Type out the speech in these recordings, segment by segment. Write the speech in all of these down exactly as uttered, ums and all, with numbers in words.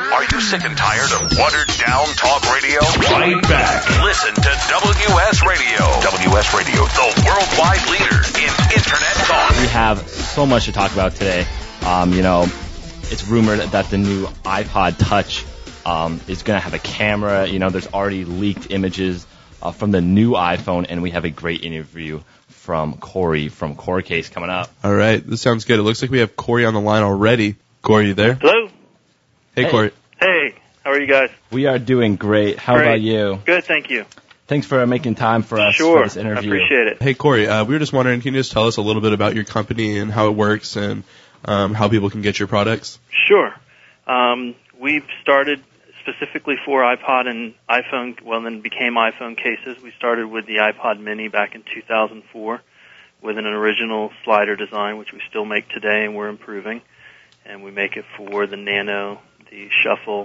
Are you sick and tired of watered-down talk radio? Right back. Listen to W S Radio. W S Radio, the worldwide leader in Internet talk. We have so much to talk about today. Um, you know, it's rumored that the new iPod Touch um, is going to have a camera. You know, there's already leaked images uh, from the new iPhone, and we have a great interview from Corey from CoreCase coming up. All right, this sounds good. It looks like we have Corey on the line already. Corey, you there? Hello. Hey, Hey. Corey. Hey, how are you guys? We are doing great. How Great. about you? Good, thank you. Thanks for making time for us Sure, for this I interview. appreciate it. Hey, Corey, uh, we were just wondering, can you just tell us a little bit about your company and how it works and um, how people can get your products? Sure. Um, we started specifically for iPod and iPhone, well, then became iPhone cases. We started with the iPod Mini back in two thousand four with an original slider design, which we still make today and we're improving. And we make it for the Nano, the Shuffle,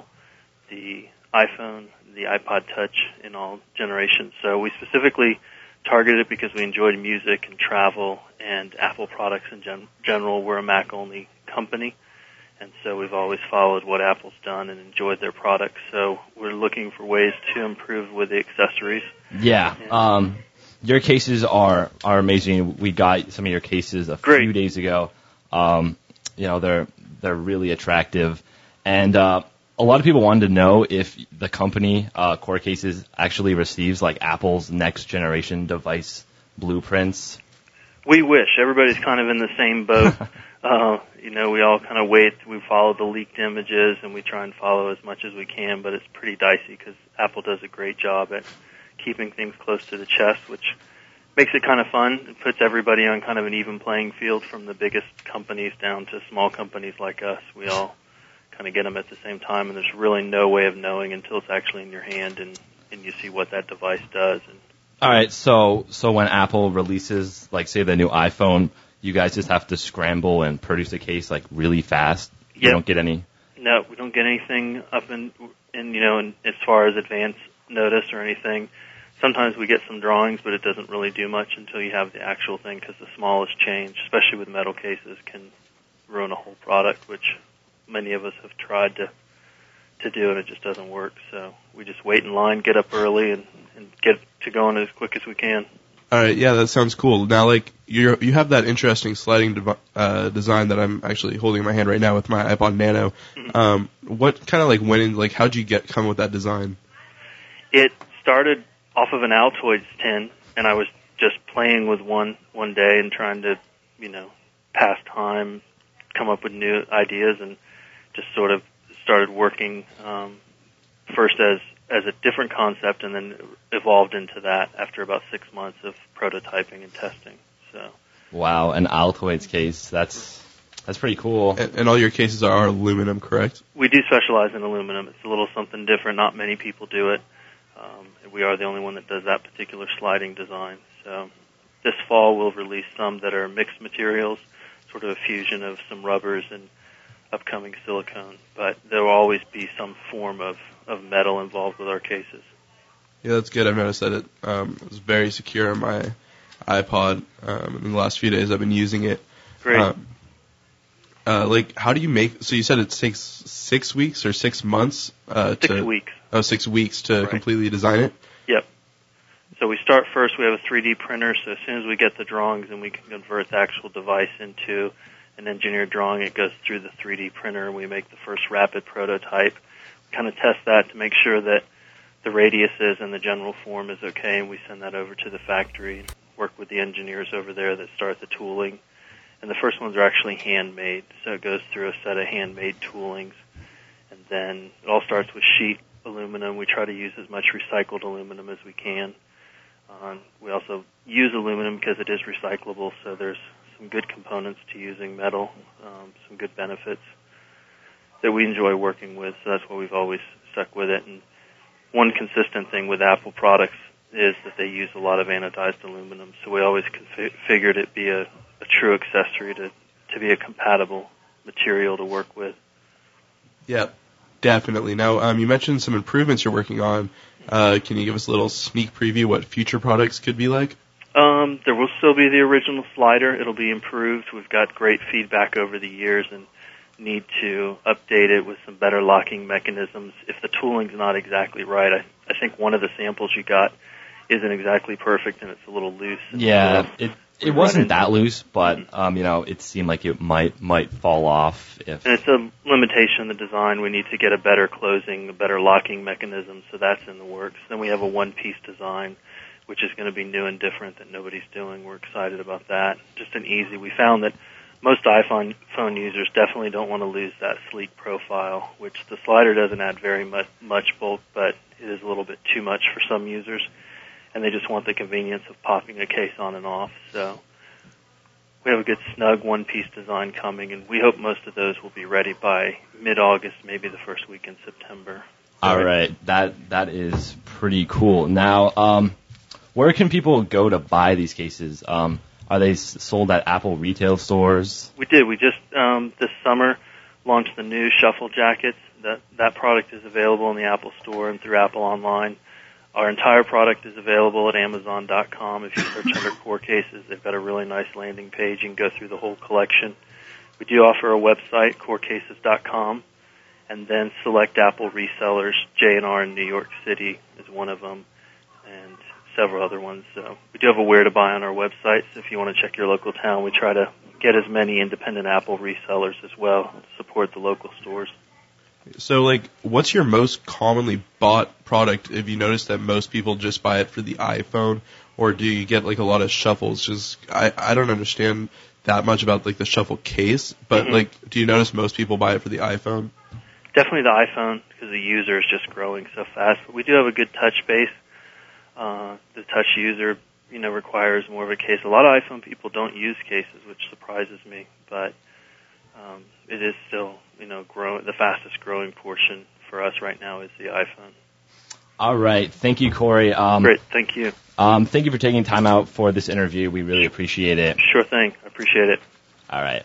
the iPhone, the iPod Touch in all generations. So we specifically targeted it because we enjoyed music and travel and Apple products in gen- general. We're a Mac-only company, and so we've always followed what Apple's done and enjoyed their products. So we're looking for ways to improve with the accessories. Yeah. Um, your cases are, are amazing. We got some of your cases a Great. few days ago. Um, you know, they're they're really attractive. And uh, a lot of people wanted to know if the company, uh, CoreCases, actually receives like Apple's next generation device blueprints. We wish. Everybody's kind of in the same boat. uh, you know, we all kind of wait. We follow the leaked images, and we try and follow as much as we can, but it's pretty dicey because Apple does a great job at keeping things close to the chest, which makes it kind of fun. It puts everybody on kind of an even playing field from the biggest companies down to small companies like us. We all kind of get them at the same time, and there's really no way of knowing until it's actually in your hand and, and you see what that device does. And All right, so so when Apple releases, like, say, the new iPhone, you guys just have to scramble and produce a case, like, really fast? You Yep. don't get any? no, we don't get anything up in, in you know, in, as far as advance notice or anything. Sometimes we get some drawings, but it doesn't really do much until you have the actual thing, because the smallest change, especially with metal cases, can ruin a whole product, which many of us have tried to to do, and it just doesn't work. So we just wait in line, get up early, and, and get to going as quick as we can. All right, yeah, that sounds cool. Now, like, you you have that interesting sliding dev- uh, design that I'm actually holding in my hand right now with my iPod Nano. Mm-hmm. Um, what kind of, like, went in, like, how'd you get come with that design? It started off of an Altoids tin, and I was just playing with one one day and trying to, you know, pass time, come up with new ideas, and just sort of started working um, first as as a different concept, and then evolved into that after about six months of prototyping and testing. So, Wow, an Altoids case. That's that's pretty cool. And, and all your cases are aluminum, correct? we do specialize in aluminum. It's a little something different. Not many people do it. Um, and we are the only one that does that particular sliding design. So this fall we'll release some that are mixed materials, sort of a fusion of some rubbers and upcoming silicone. But there will always be some form of, of metal involved with our cases. Yeah, that's good. I've noticed that it um, was very secure on my iPod. Um, in the last few days, I've been using it. Great. Um, uh, like, how do you make? So you said it takes six weeks or six months. Uh, Six to, weeks. Oh, six weeks to Right. completely design it. Yep. So we start first, we have a three D printer, so as soon as we get the drawings and we can convert the actual device into an engineered drawing, it goes through the three D printer and we make the first rapid prototype. We kind of test that to make sure that the radiuses and the general form is okay, and we send that over to the factory and work with the engineers over there that start the tooling. And the first ones are actually handmade, so it goes through a set of handmade toolings. And then it all starts with sheet aluminum. We try to use as much recycled aluminum as we can. Uh, we also use aluminum because it is recyclable, so there's some good components to using metal, um, some good benefits that we enjoy working with, so that's why we've always stuck with it. And one consistent thing with Apple products is that they use a lot of anodized aluminum, so we always confi- figured it be a, a true accessory to, to be a compatible material to work with. Yeah, definitely. Now, um, you mentioned some improvements you're working on. Uh, can you give us a little sneak preview what future products could be like? Um, there will still be the original slider. It'll be improved. We've got great feedback over the years, and need to update it with some better locking mechanisms. If the tooling's not exactly right, I, I think one of the samples you got isn't exactly perfect and it's a little loose. Yeah, so it it wasn't that into, loose, but um, you know, it seemed like it might might fall off if. And it's a limitation in the design. We need to get a better closing, a better locking mechanism, so that's in the works. Then we have a one-piece design, which is going to be new and different that nobody's doing. We're excited about that. Just an easy. We found that most iPhone phone users definitely don't want to lose that sleek profile, which the slider doesn't add very much, much bulk, but it is a little bit too much for some users. And they just want the convenience of popping a case on and off. So we have a good snug one-piece design coming, and we hope most of those will be ready by mid-August, maybe the first week in September. All right, that that is pretty cool. Now, um, where can people go to buy these cases? Um, are they s- sold at Apple retail stores? We did. We just um, this summer launched the new Shuffle jackets. That that product is available in the Apple Store and through Apple Online. Our entire product is available at Amazon dot com. If you search under Core Cases, they've got a really nice landing page. You can go through the whole collection. We do offer a website, core cases dot com, and then select Apple resellers. J and R in New York City is one of them, and several other ones. So we do have a where to buy on our website, so if you want to check your local town, we try to get as many independent Apple resellers as well to support the local stores. So, like, what's your most commonly bought product? If you notice that most people just buy it for the iPhone, or do you get like a lot of shuffles? Just I I don't understand that much about like the Shuffle case, but Mm-hmm. like, do you notice most people buy it for the iPhone? Definitely the iPhone, because the user is just growing so fast. But we do have a good touch base. Uh, the touch user, you know, requires more of a case. A lot of iPhone people don't use cases, which surprises me, but um, it is still, you know, grow, the fastest growing portion for us right now is the iPhone. All right, thank you, Corey. Um, Great, thank you. Um, thank you for taking time out for this interview. We really appreciate it. Sure thing. I appreciate it. All right.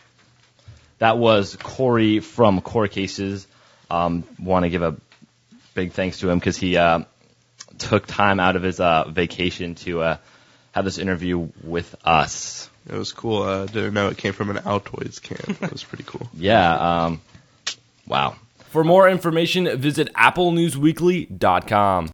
That was Corey from Core Cases. Um, want to give a big thanks to him because he uh, took time out of his uh, vacation to uh, have this interview with us. It was cool. I uh, didn't know it came from an Altoids can. That was pretty cool. Yeah. Um, wow. For more information, visit apple news weekly dot com.